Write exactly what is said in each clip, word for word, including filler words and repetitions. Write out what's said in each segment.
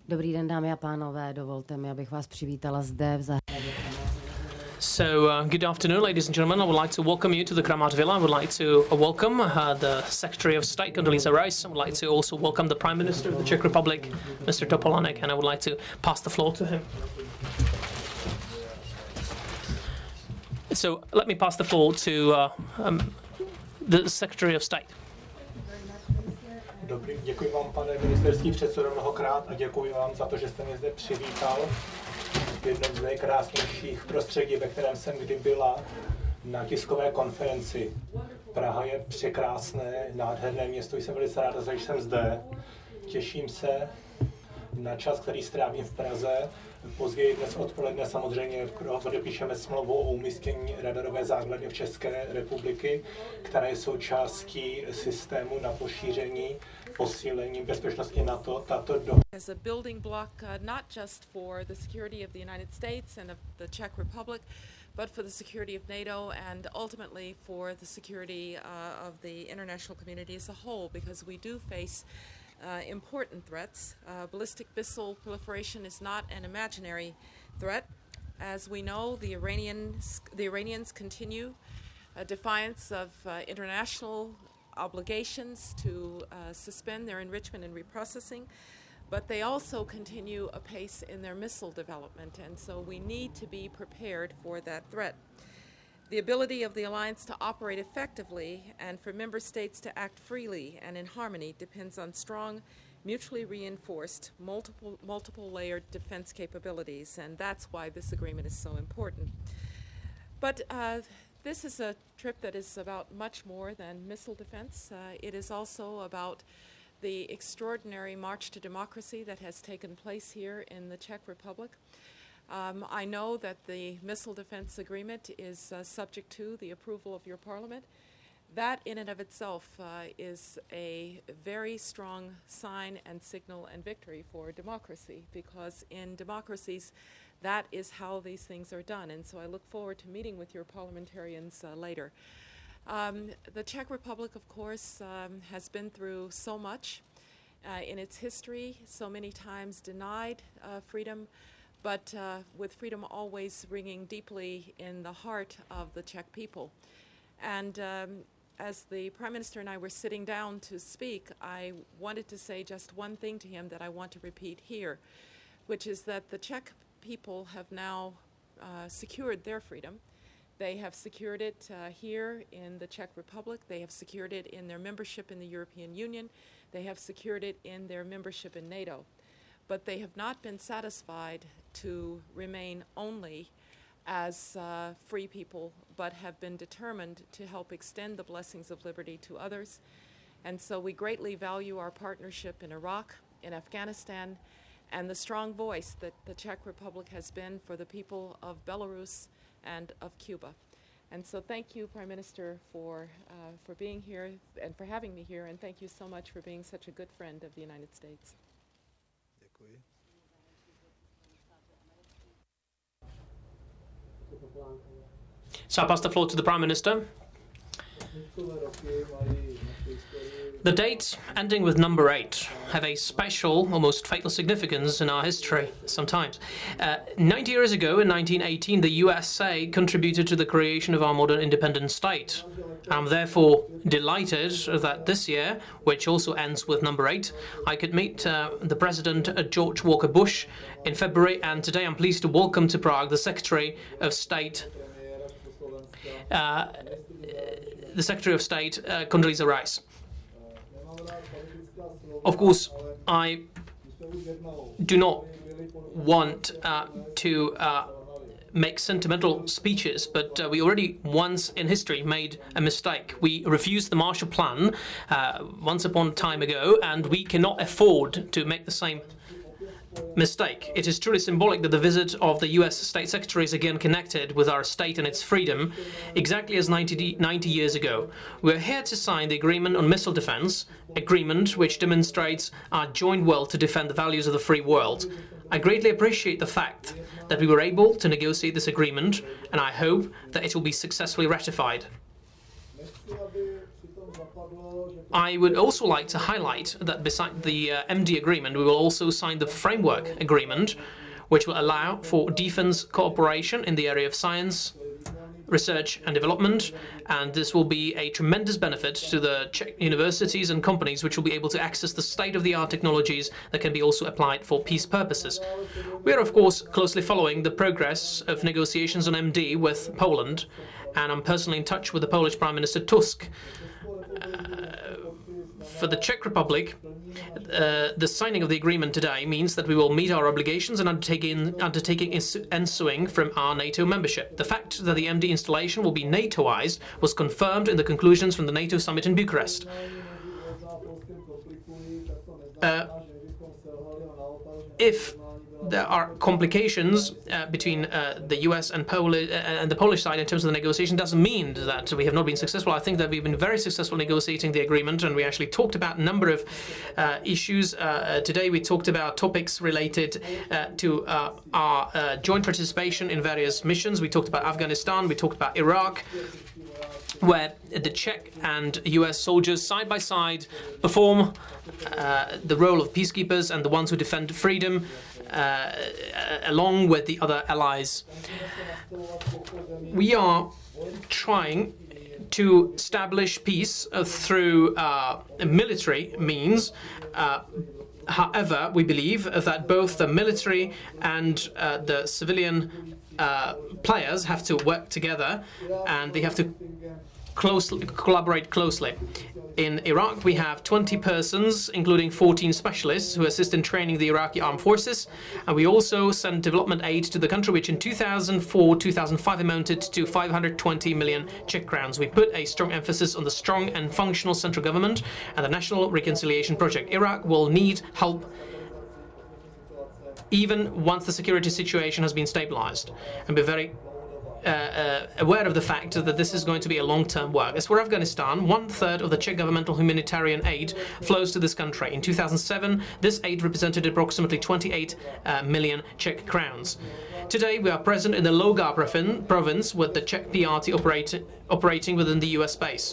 Dobrý den, dámy a pánové, dovolte mi, abych vás přivítala zde v zahradě. So, uh, good afternoon, ladies and gentlemen. I would like to welcome you to the Kramat Villa. I would like to uh, welcome uh, the Secretary of State, Condoleezza Rice. I would like to also welcome the Prime Minister of the Czech Republic, Mister Topolánek, and I would like to pass the floor to him. So, let me pass the floor to uh, um, the Secretary of State. Dobrý, děkuji vám, pane ministerský předsedo, mnohokrát a děkuji vám za to, že jste mě zde přivítal v jednom z nejkrásnějších prostředí, ve kterém jsem kdy byla na tiskové konferenci. Praha je překrásné, nádherné město, jsem velice ráda, že jsem zde. Těším se na čas, který strávím v Praze. Později dnes odpoledne samozřejmě podepíšeme smlouvu o umístění radarové základny v České republiky, která je součástí systému na pošíření, posílení bezpečnosti NATO. Tato do... As a building block, uh, not just for the security of the United States and of the Czech Republic, but for the security of NATO and ultimately for the security uh, of the international community as a whole, because we do face Uh, important threats. Uh, ballistic missile proliferation is not an imaginary threat. As we know, the Iranians, the Iranians continue a defiance of uh, international obligations to uh, suspend their enrichment and reprocessing, but they also continue apace in their missile development, and so we need to be prepared for that threat. The ability of the alliance to operate effectively and for member states to act freely and in harmony depends on strong, mutually reinforced, multiple, multiple layered defense capabilities, and that's why this agreement is so important. But uh, this is a trip that is about much more than missile defense. Uh, it is also about the extraordinary march to democracy that has taken place here in the Czech Republic. Um, I know that the missile defense agreement is uh, subject to the approval of your parliament. That in and of itself uh, is a very strong sign and signal and victory for democracy, because in democracies that is how these things are done, and so I look forward to meeting with your parliamentarians uh, later. Um, the Czech Republic, of course, um, has been through so much uh, in its history, so many times denied uh, freedom, but uh, with freedom always ringing deeply in the heart of the Czech people. And um, as the Prime Minister and I were sitting down to speak, I wanted to say just one thing to him that I want to repeat here, which is that the Czech people have now uh, secured their freedom. They have secured it uh, here in the Czech Republic. They have secured it in their membership in the European Union. They have secured it in their membership in NATO. But they have not been satisfied to remain only as uh, free people, but have been determined to help extend the blessings of liberty to others. And so we greatly value our partnership in Iraq, in Afghanistan, and the strong voice that the Czech Republic has been for the people of Belarus and of Cuba. And so thank you, Prime Minister, for, uh, for being here and for having me here, and thank you so much for being such a good friend of the United States. So I pass the floor to the Prime Minister. The dates ending with number eight have a special, almost fatal significance in our history sometimes. Uh, ninety years ago, in nineteen eighteen, the U S A contributed to the creation of our modern independent state. I'm therefore delighted that this year, which also ends with number eight, I could meet uh, the President uh, George Walker Bush in February, and today I'm pleased to welcome to Prague the Secretary of State, uh, the Secretary of State, uh, Condoleezza Rice. Of course, I do not want uh, to uh, make sentimental speeches, but uh, we already once in history made a mistake. We refused the Marshall Plan uh, once upon a time ago, and we cannot afford to make the same mistake. It is truly symbolic that the visit of the U S State Secretary is again connected with our state and its freedom, exactly as ninety, ninety years ago. We are here to sign the agreement on missile defense, agreement which demonstrates our joint will to defend the values of the free world. I greatly appreciate the fact that we were able to negotiate this agreement, and I hope that it will be successfully ratified. I would also like to highlight that beside the uh, M D agreement, we will also sign the framework agreement, which will allow for defense cooperation in the area of science, research and development, and this will be a tremendous benefit to the Czech universities and companies, which will be able to access the state-of-the-art technologies that can be also applied for peace purposes. We are, of course, closely following the progress of negotiations on M D with Poland, and I'm personally in touch with the Polish Prime Minister Tusk. Uh, for the Czech Republic, uh, the signing of the agreement today means that we will meet our obligations and undertaking, undertaking ensuing from our NATO membership. The fact that the M D installation will be NATOized was confirmed in the conclusions from the NATO summit in Bucharest. Uh, if there are complications uh, between uh, the U S and, Poli uh, and the Polish side in terms of the negotiation, doesn't mean that we have not been successful. I think that we've been very successful negotiating the agreement, and we actually talked about a number of uh, issues. Uh, today we talked about topics related uh, to uh, our uh, joint participation in various missions. We talked about Afghanistan, we talked about Iraq, where the Czech and U S soldiers side by side perform uh, the role of peacekeepers and the ones who defend freedom, uh, along with the other allies. We are trying to establish peace uh, through uh, military means. Uh, however, we believe that both the military and uh, the civilian uh, players have to work together, and they have to closely collaborate closely. In Iraq, we have twenty persons, including fourteen specialists, who assist in training the Iraqi armed forces. And we also send development aid to the country, which in two thousand four to two thousand five amounted to five hundred twenty million Czech crowns. We put a strong emphasis on the strong and functional central government and the National Reconciliation Project. Iraq will need help even once the security situation has been stabilized, and be very Uh, uh, aware of the fact that this is going to be a long-term work. As for Afghanistan, one-third of the Czech governmental humanitarian aid flows to this country. In two thousand seven, this aid represented approximately twenty-eight uh, million Czech crowns. Today, we are present in the Logar province with the Czech P R T operati operating within the U S base.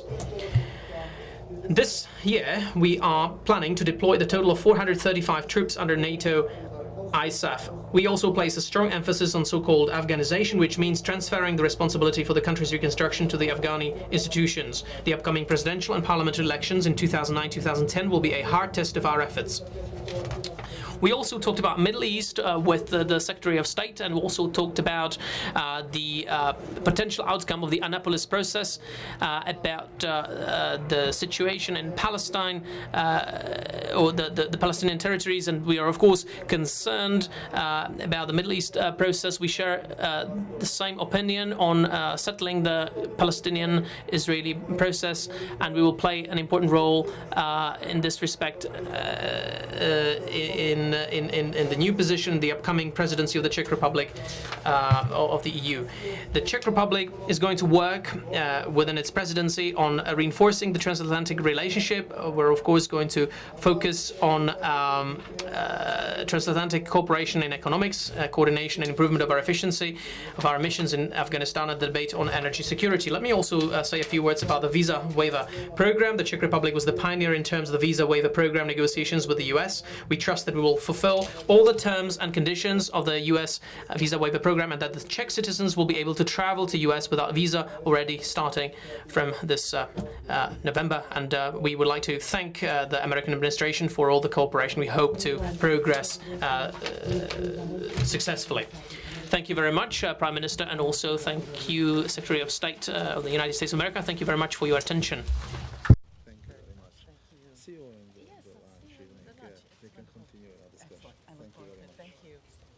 This year, we are planning to deploy the total of four hundred thirty-five troops under NATO I S A F. We also place a strong emphasis on so-called Afghanization, which means transferring the responsibility for the country's reconstruction to the Afghani institutions. The upcoming presidential and parliamentary elections in two thousand nine to two thousand ten will be a hard test of our efforts. We also talked about Middle East uh, with the, the Secretary of State, and we also talked about uh, the uh, potential outcome of the Annapolis process, uh, about uh, uh, the situation in Palestine, uh, or the, the, the Palestinian territories, and we are of course concerned uh, about the Middle East uh, process. We share uh, the same opinion on uh, settling the Palestinian-Israeli process, and we will play an important role uh, in this respect uh, uh, in In, in, in the new position, the upcoming presidency of the Czech Republic uh, of the E U. The Czech Republic is going to work uh, within its presidency on uh, reinforcing the transatlantic relationship. Uh, we're of course going to focus on um, uh, transatlantic cooperation in economics, uh, coordination and improvement of our efficiency, of our missions in Afghanistan, and the debate on energy security. Let me also uh, say a few words about the visa waiver program. The Czech Republic was the pioneer in terms of the visa waiver program negotiations with the U S. We trust that we will fulfill all the terms and conditions of the U S visa waiver program, and that the Czech citizens will be able to travel to U S without visa already starting from this uh, uh, November. And uh, we would like to thank uh, the American administration for all the cooperation. We hope to progress uh, uh, successfully. Thank you very much, uh, Prime Minister, and also thank you, Secretary of State uh, of the United States of America. Thank you very much for your attention. See you in the, the lunch evening. Yeah, we can continue our discussion. Thank you very much. Thank you.